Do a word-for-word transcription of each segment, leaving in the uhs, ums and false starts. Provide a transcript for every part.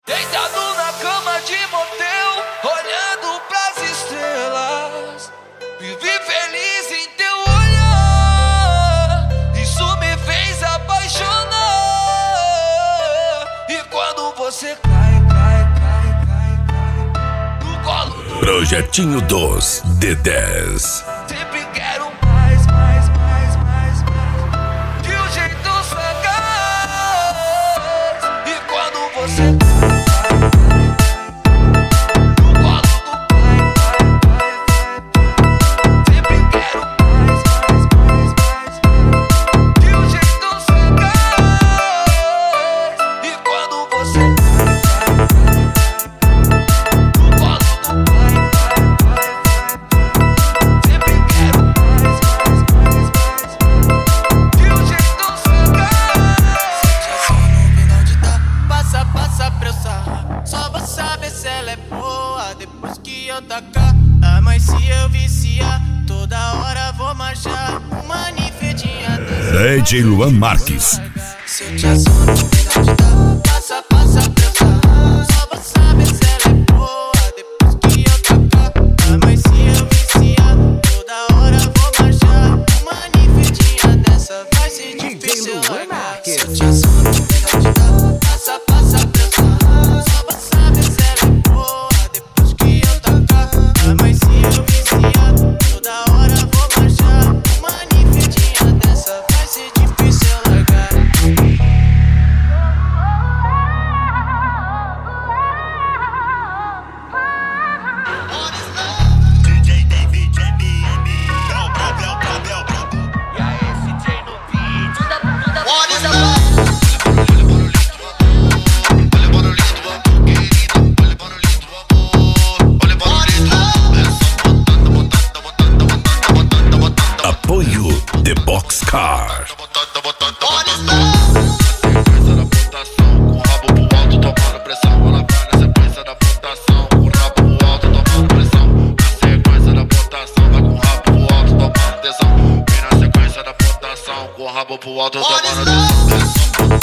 Deitado na cama de motel, olhando pras estrelas, vivi feliz em teu olhar. Isso me fez apaixonar. E quando você cai, cai, cai, cai, cai no colo do Projetinho dos D dez. sempre quero mais, mais, mais, mais, mais, de um jeito sagaz. E quando você depois que eu tacar, ah, mas se eu viciar, toda hora vou marchar uma ninfedinha dessa. D J Luan Marques. Se eu te assono, melhor te dar, passa, passa pra eu sarrar. Só vou saber se ela é boa depois que eu tacar, ah, mas se eu viciar, toda hora vou marchar uma ninfedinha dessa. Vai ser difícil largar. Se eu te assono, melhor te dar, passa, passa pra eu sarrar. Só vou saber se ela é boa. Mas se eu viciar, toda hora vou marchar uma ninfedinha dessa. Vai ser difícil largar. D J David, J B M, Bel, Bel, Bel, Bel, Bel, Bel. E aí, C J no beat. What is love? Apoio The Boxcar. Com o rabo pro alto, tomando atenção.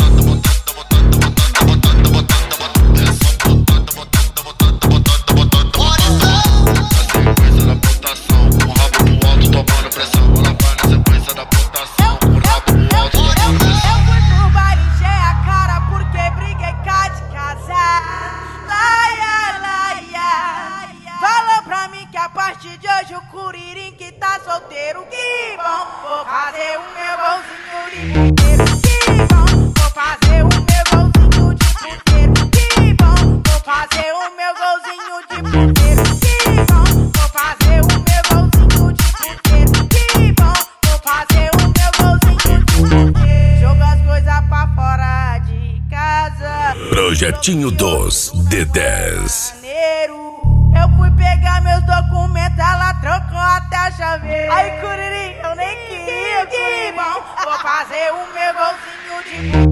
A partir de hoje o Curirim que tá solteiro, que bom, vou fazer o meu golzinho de puteiro. Que bom, vou fazer o meu golzinho de puteiro. Que bom, vou fazer o meu golzinho de puteiro. Que bom, vou fazer o meu golzinho de puteiro. Que bom, vou fazer o meu golzinho de puteiro. Joga as coisas pra fora de casa. Projetinho dos D dez. Eu fui pegar meus documentos, ela trocou até a chaveira. Aí, Curirim, eu nem queria, que bom, vou fazer o meu golzinho de